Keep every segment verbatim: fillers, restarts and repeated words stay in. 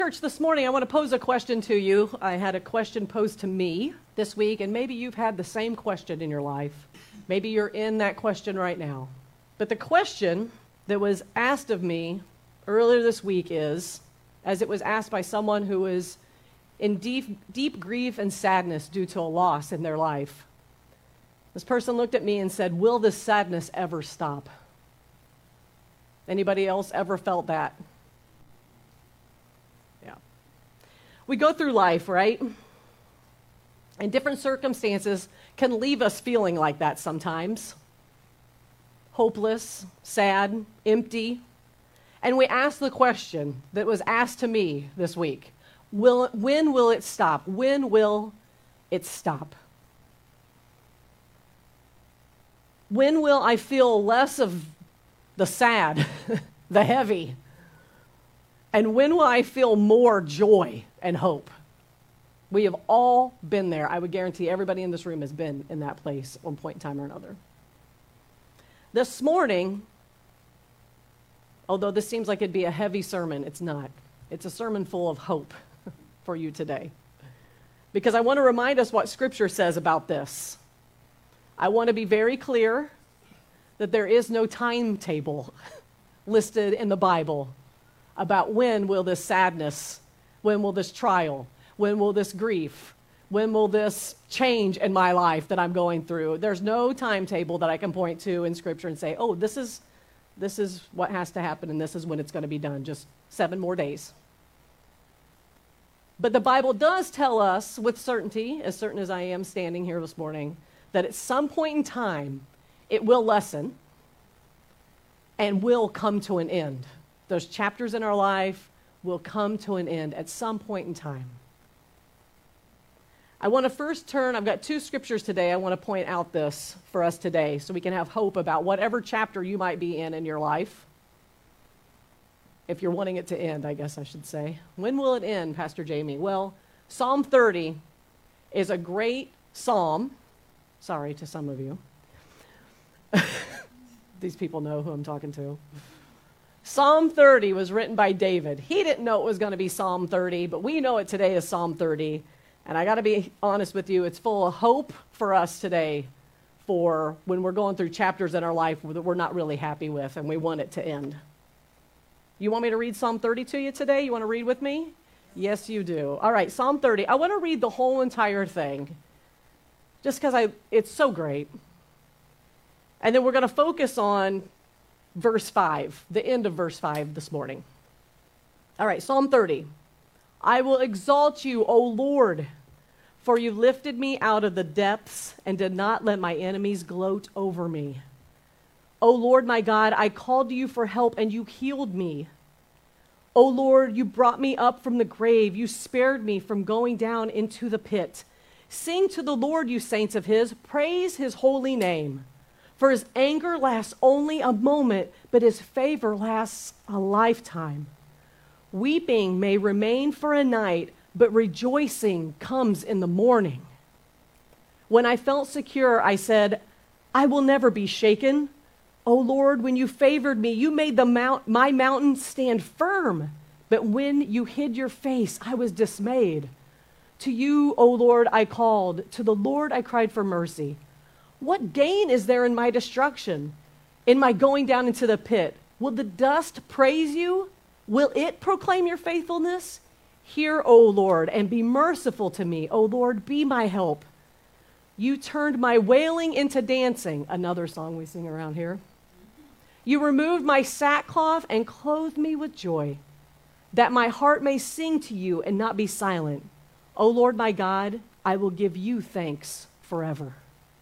Church, this morning I want to pose a question to you. I had a question posed to me this week, and maybe you've had the same question in your life. Maybe you're in that question right now. But the question that was asked of me earlier this week is, as it was asked by someone who was in deep, deep grief and sadness due to a loss in their life. This person looked at me and said, "Will this sadness ever stop?" Anybody else ever felt that? Yeah. We go through life, right? And different circumstances can leave us feeling like that sometimes. Hopeless, sad, empty. And we ask the question that was asked to me this week. Will, when will it stop? When will it stop? When will I feel less of the sad, the heavy? And when will I feel more joy and hope? We have all been there. I would guarantee everybody in this room has been in that place at one point in time or another. This morning, although this seems like it'd be a heavy sermon, it's not. It's a sermon full of hope for you today. Because I want to remind us what Scripture says about this. I want to be very clear that there is no timetable listed in the Bible about when will this sadness, when will this trial, when will this grief, when will this change in my life that I'm going through. There's no timetable that I can point to in Scripture and say, oh, this is, this is what has to happen and this is when it's going to be done, just seven more days. But the Bible does tell us with certainty, as certain as I am standing here this morning, that at some point in time, it will lessen and will come to an end. Those chapters in our life will come to an end at some point in time. I want to first turn, I've got two scriptures today. I want to point out this for us today so we can have hope about whatever chapter you might be in in your life. If you're wanting it to end, I guess I should say. When will it end, Pastor Jamie? Well, Psalm thirty is a great psalm. Sorry to some of you. These people know who I'm talking to. Psalm thirty was written by David. He didn't know it was going to be Psalm thirty, but we know it today is Psalm thirty. And I got to be honest with you, it's full of hope for us today for when we're going through chapters in our life that we're not really happy with and we want it to end. You want me to read Psalm thirty to you today? You want to read with me? Yes, you do. All right, Psalm thirty. I want to read the whole entire thing just because I it's so great. And then we're going to focus on verse five, the end of verse five this morning. All right, Psalm thirty. I will exalt you, O Lord, for you lifted me out of the depths and did not let my enemies gloat over me. O Lord, my God, I called to you for help and you healed me. O Lord, you brought me up from the grave. You spared me from going down into the pit. Sing to the Lord, you saints of his. Praise his holy name. For his anger lasts only a moment, but his favor lasts a lifetime. Weeping may remain for a night, but rejoicing comes in the morning. When I felt secure, I said, I will never be shaken. O Lord, when you favored me, you made the mount, my mountain stand firm. But when you hid your face, I was dismayed. To you, O Lord, I called. To the Lord I cried for mercy. What gain is there in my destruction, in my going down into the pit? Will the dust praise you? Will it proclaim your faithfulness? Hear, O Lord, and be merciful to me. O Lord, be my help. You turned my wailing into dancing, another song we sing around here. You removed my sackcloth and clothed me with joy, that my heart may sing to you and not be silent. O Lord, my God, I will give you thanks forever.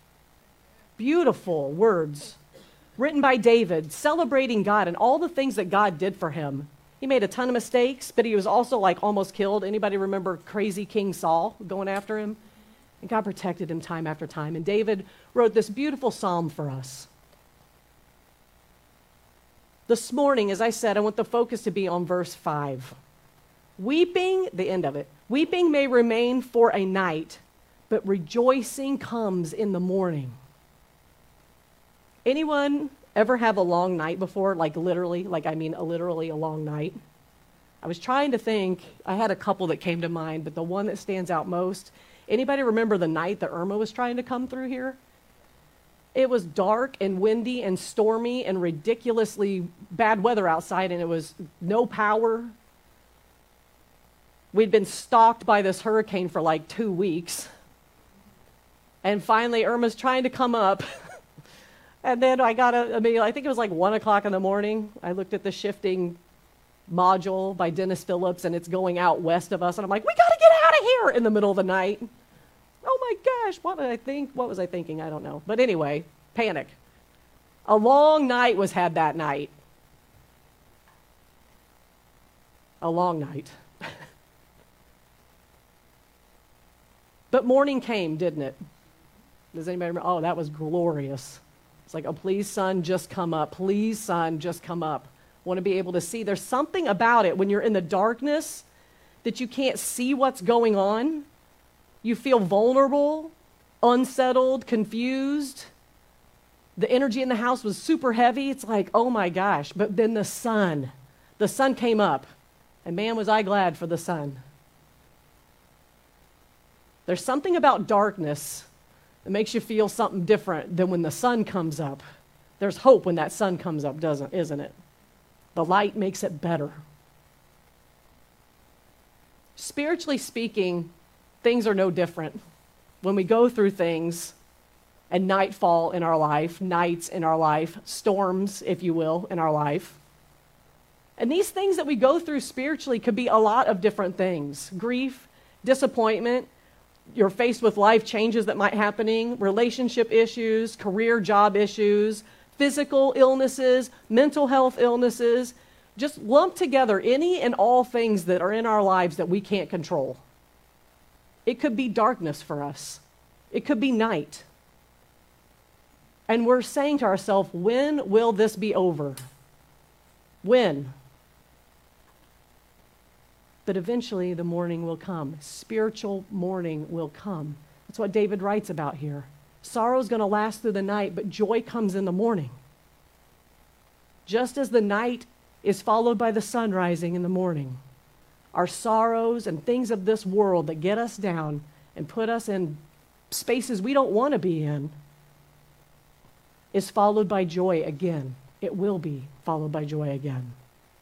Beautiful words written by David, celebrating God and all the things that God did for him. He made a ton of mistakes, but he was also like almost killed. Anybody remember crazy King Saul going after him? And God protected him time after time. And David wrote this beautiful psalm for us. This morning, as I said, I want the focus to be on verse five. Weeping, the end of it, weeping may remain for a night, but rejoicing comes in the morning. Anyone ever have a long night before? Like literally, like I mean a literally a long night? I was trying to think, I had a couple that came to mind, but the one that stands out most, anybody remember the night that Irma was trying to come through here? It was dark and windy and stormy and ridiculously bad weather outside, and it was no power. We'd been stalked by this hurricane for like two weeks. And finally, Irma's trying to come up. And then I got a, I mean, I think it was like one o'clock in the morning. I looked at the shifting module by Dennis Phillips, and it's going out west of us. And I'm like, we got to get out of here in the middle of the night. Oh my gosh, what did I think? What was I thinking? I don't know. But anyway, panic. A long night was had that night. A long night. But morning came, didn't it? Does anybody remember? Oh, that was glorious. It's like, oh, please, sun, just come up. Please, sun, just come up. Want to be able to see. There's something about it when you're in the darkness that you can't see what's going on. You feel vulnerable, unsettled, confused. The energy in the house was super heavy. It's like, oh my gosh. But then the sun, the sun came up. And man, was I glad for the sun. There's something about darkness that makes you feel something different than when the sun comes up. There's hope when that sun comes up, doesn't, isn't it? The light makes it better. Spiritually speaking, things are no different. When we go through things, and nightfall in our life, nights in our life, storms, if you will, in our life. And these things that we go through spiritually could be a lot of different things. Grief, disappointment, you're faced with life changes that might happening, relationship issues, career, job issues, physical illnesses, mental health illnesses. Just lump together any and all things that are in our lives that we can't control. It could be darkness for us. It could be night. And we're saying to ourselves, when will this be over? When? But eventually the morning will come. Spiritual morning will come. That's what David writes about here. Sorrow is going to last through the night, but joy comes in the morning. Just as the night is followed by the sun rising in the morning, our sorrows and things of this world that get us down and put us in spaces we don't want to be in is followed by joy again. It will be followed by joy again.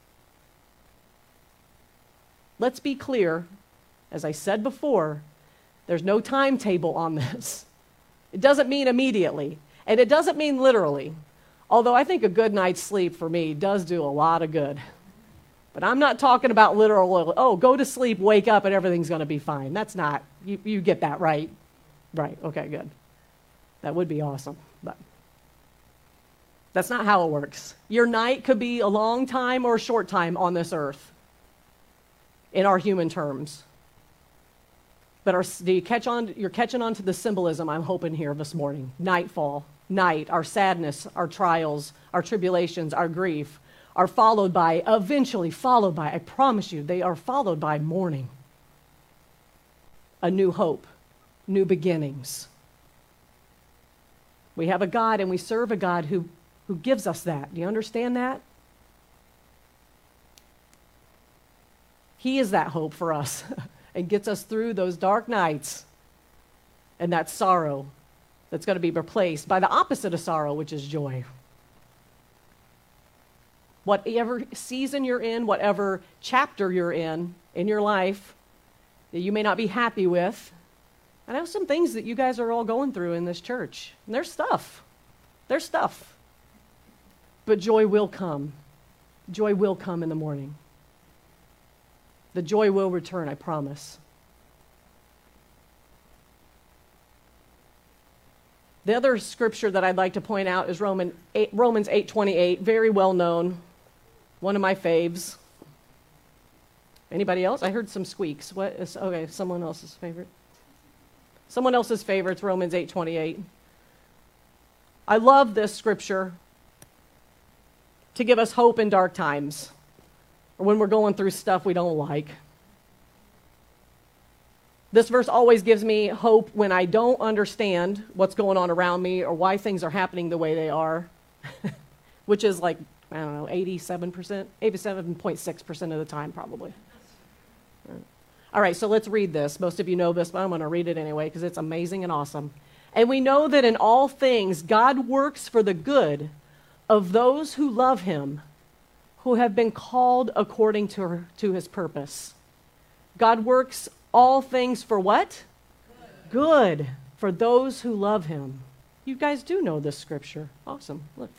Let's be clear, as I said before, there's no timetable on this. It doesn't mean immediately, and it doesn't mean literally, although I think a good night's sleep for me does do a lot of good. But I'm not talking about literal, oh, go to sleep, wake up, and everything's going to be fine. That's not, you, you get that, right? Right, okay, good. That would be awesome, but that's not how it works. Your night could be a long time or a short time on this earth in our human terms. But our, do you catch on? You're catching on to the symbolism I'm hoping here this morning. Nightfall, night, our sadness, our trials, our tribulations, our grief are followed by, eventually followed by, I promise you, they are followed by morning. A new hope, new beginnings. We have a God and we serve a God who, who gives us that. Do you understand that? He is that hope for us and gets us through those dark nights and that sorrow that's going to be replaced by the opposite of sorrow, which is joy. Whatever season you're in, whatever chapter you're in, in your life, that you may not be happy with, I know some things that you guys are all going through in this church. And there's stuff. There's stuff. But joy will come. Joy will come in the morning. The joy will return, I promise. The other scripture that I'd like to point out is Roman eight, Romans eight twenty-eight, very well known, one of my faves. Anybody else? I heard some squeaks. What is, okay, someone else's favorite. Someone else's favorite is Romans eight twenty-eight. I love this scripture to give us hope in dark times, or when we're going through stuff we don't like. This verse always gives me hope when I don't understand what's going on around me or why things are happening the way they are, which is like I don't know, eighty-seven percent, eighty-seven point six percent of the time probably. All right, so let's read this. Most of you know this, but I'm going to read it anyway because it's amazing and awesome. And we know that in all things God works for the good of those who love him, who have been called according to, to his purpose. God works all things for what? Good. Good for those who love him. You guys do know this scripture. Awesome. Look.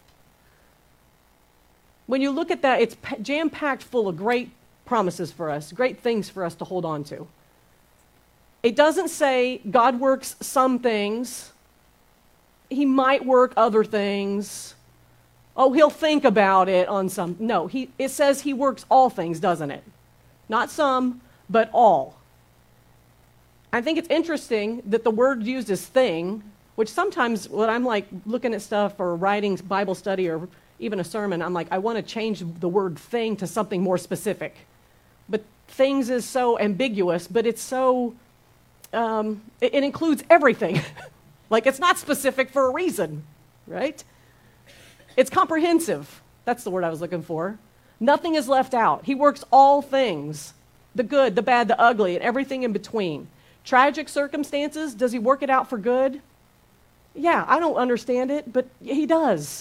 When you look at that, it's jam-packed full of great promises for us, great things for us to hold on to. It doesn't say God works some things. He might work other things. Oh, he'll think about it on some. No, he, it says he works all things, doesn't it? Not some, but all. I think it's interesting that the word used is thing, which sometimes when I'm like looking at stuff or writing Bible study or even a sermon, I'm like, I want to change the word thing to something more specific. But things is so ambiguous, but it's so, um, it, it includes everything. Like it's not specific for a reason, right? It's comprehensive. That's the word I was looking for. Nothing is left out. He works all things, the good, the bad, the ugly, and everything in between. Tragic circumstances, does he work it out for good? Yeah, I don't understand it, but he does.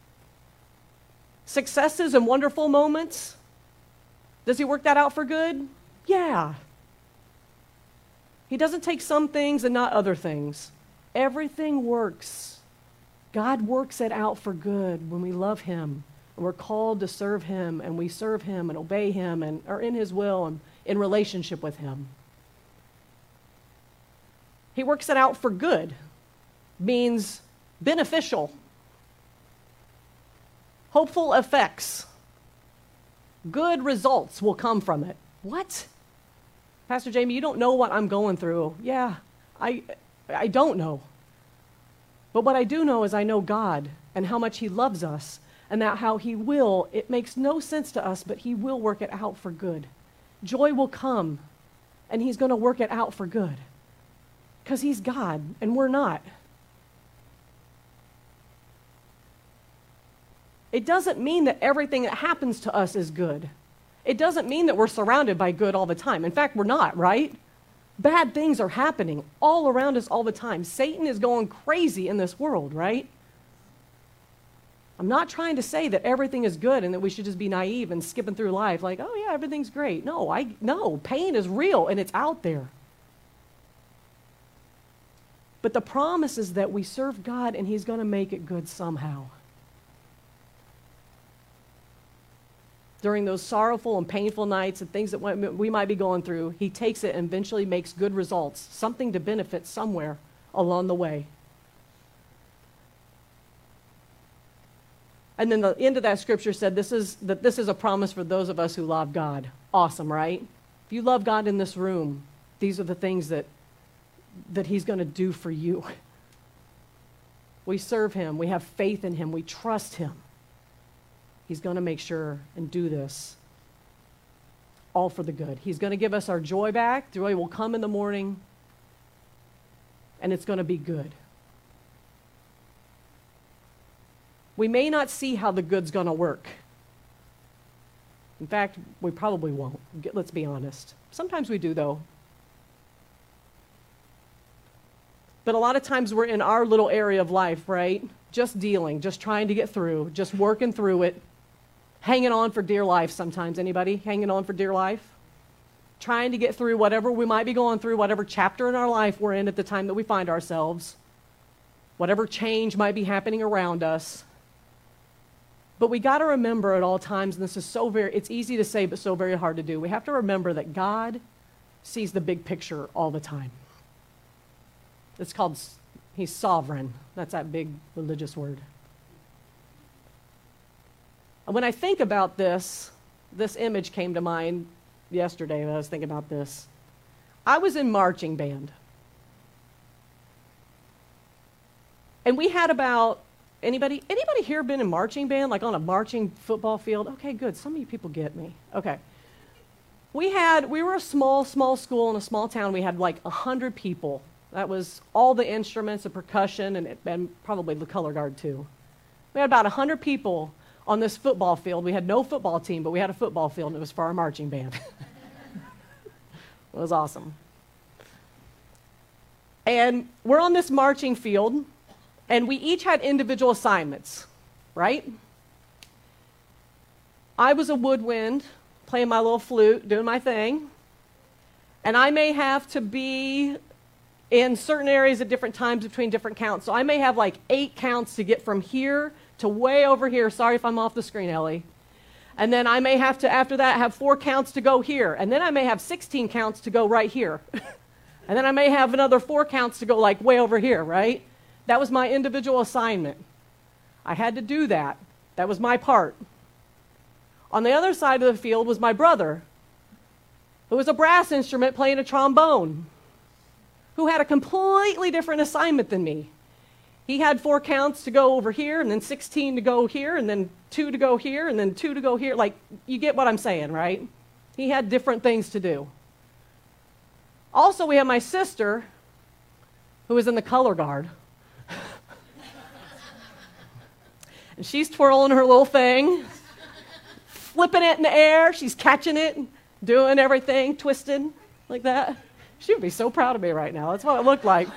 Successes and wonderful moments, does he work that out for good? Yeah. He doesn't take some things and not other things. Everything works. God works it out for good when we love him and we're called to serve him and we serve him and obey him and are in his will and in relationship with him. He works it out for good, means beneficial, hopeful effects, good results will come from it. What? Pastor Jamie, you don't know what I'm going through. Yeah, I, I don't know. But what I do know is I know God and how much he loves us and that how he will, it makes no sense to us, but he will work it out for good. Joy will come and he's going to work it out for good because he's God and we're not. It doesn't mean that everything that happens to us is good. It doesn't mean that we're surrounded by good all the time. In fact, we're not, right? Bad things are happening all around us all the time. Satan is going crazy in this world, right? I'm not trying to say that everything is good and that we should just be naive and skipping through life like, oh yeah, everything's great. No, I no, pain is real and it's out there. But the promise is that we serve God and he's going to make it good somehow. During those sorrowful and painful nights and things that we might be going through, he takes it and eventually makes good results, something to benefit somewhere along the way. And then the end of that scripture said this is that this is a promise for those of us who love God. Awesome, right? If you love God in this room, these are the things that, that he's going to do for you. We serve him. We have faith in him. We trust him. He's going to make sure and do this all for the good. He's going to give us our joy back. Joy will come in the morning, and it's going to be good. We may not see how the good's going to work. In fact, we probably won't. Let's be honest. Sometimes we do, though. But a lot of times we're in our little area of life, right? Just dealing, just trying to get through, just working through it. Hanging on for dear life sometimes. Anybody hanging on for dear life? Trying to get through whatever we might be going through, whatever chapter in our life we're in at the time that we find ourselves, whatever change might be happening around us. But we got to remember at all times, and this is so very, it's easy to say, but so very hard to do. We have to remember that God sees the big picture all the time. It's called, he's sovereign. That's that big religious word. When I think about this, this image came to mind yesterday when I was thinking about this. I was in marching band. And we had about, anybody, anybody here been in marching band, like on a marching football field? Okay, good. Some of you people get me. Okay. We had, we were a small, small school in a small town. We had like one hundred people. That was all the instruments, the percussion, and, it, and probably the color guard too. We had about one hundred people on this football field. We had no football team, but we had a football field, and it was for our marching band. It was awesome. And we're on this marching field, and we each had individual assignments, right? I was a woodwind, playing my little flute, doing my thing. And I may have to be in certain areas at different times between different counts. So I may have like eight counts to get from here to way over here. Sorry if I'm off the screen, Ellie. And then I may have to, after that, have four counts to go here. And then I may have sixteen counts to go right here. And then I may have another four counts to go like way over here, right? That was my individual assignment. I had to do that. That was my part. On the other side of the field was my brother, who was a brass instrument playing a trombone, who had a completely different assignment than me. He had four counts to go over here, and then sixteen to go here, and then two to go here, and then two to go here. Like, you get what I'm saying, right? He had different things to do. Also, we have my sister, who was in the color guard. And she's twirling her little thing, flipping it in the air. She's catching it, doing everything, twisted like that. She would be so proud of me right now. That's what it looked like.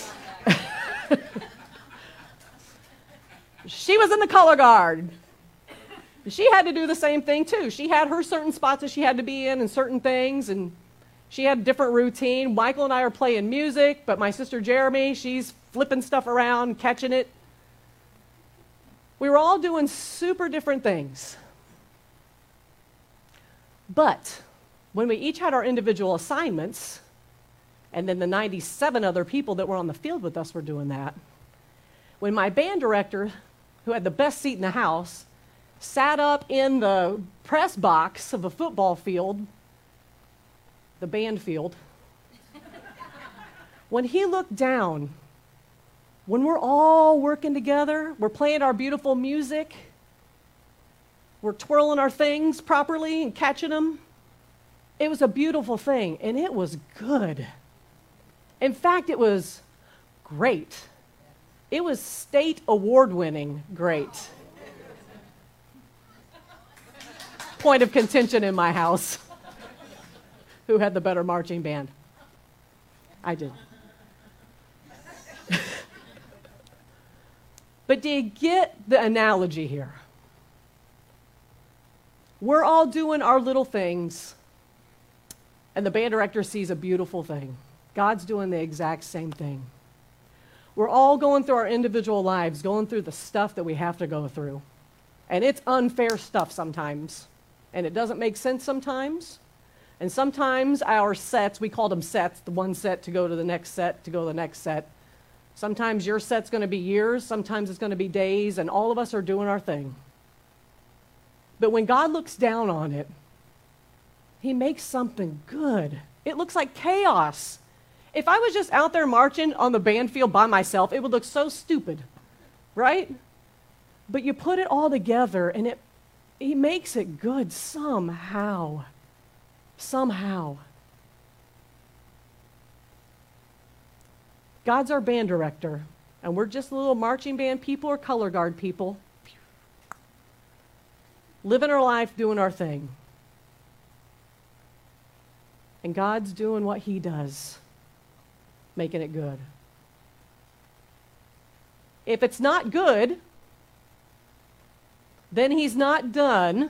She was in the color guard. She had to do the same thing too. She had her certain spots that she had to be in and certain things, and she had a different routine. Michael and I are playing music, but my sister Jeremy, she's flipping stuff around, catching it. We were all doing super different things. But when we each had our individual assignments, and then the ninety-seven other people that were on the field with us were doing that, when my band director, who had the best seat in the house, sat up in the press box of a football field, the band field, when he looked down, when we're all working together, we're playing our beautiful music, we're twirling our things properly and catching them, it was a beautiful thing, and it was good. In fact, it was great. It was state award-winning great. Point of contention in my house. Who had the better marching band? I did. But do you get the analogy here? We're all doing our little things, and the band director sees a beautiful thing. God's doing the exact same thing. We're all going through our individual lives, going through the stuff that we have to go through. And it's unfair stuff sometimes. And it doesn't make sense sometimes. And sometimes our sets, we call them sets, the one set to go to the next set, to go to the next set. Sometimes your set's going to be years, sometimes it's going to be days, and all of us are doing our thing. But when God looks down on it, he makes something good. It looks like chaos. If I was just out there marching on the band field by myself, it would look so stupid, right? But you put it all together, and it he makes it good somehow. Somehow. God's our band director, and we're just little marching band people or color guard people, living our life, doing our thing. And God's doing what he does, making it good. If it's not good, then he's not done.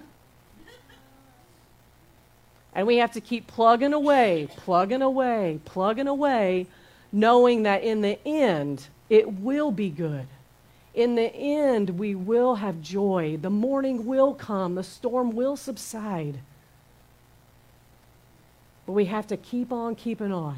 And we have to keep plugging away, plugging away, plugging away, knowing that in the end, it will be good. In the end, we will have joy. The morning will come. The storm will subside. But we have to keep on keeping on.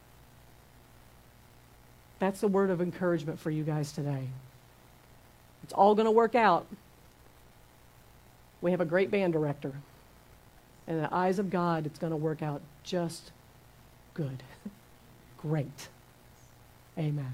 That's the word of encouragement for you guys today. It's all going to work out. We have a great band director. And in the eyes of God, it's going to work out just good. Great. Amen.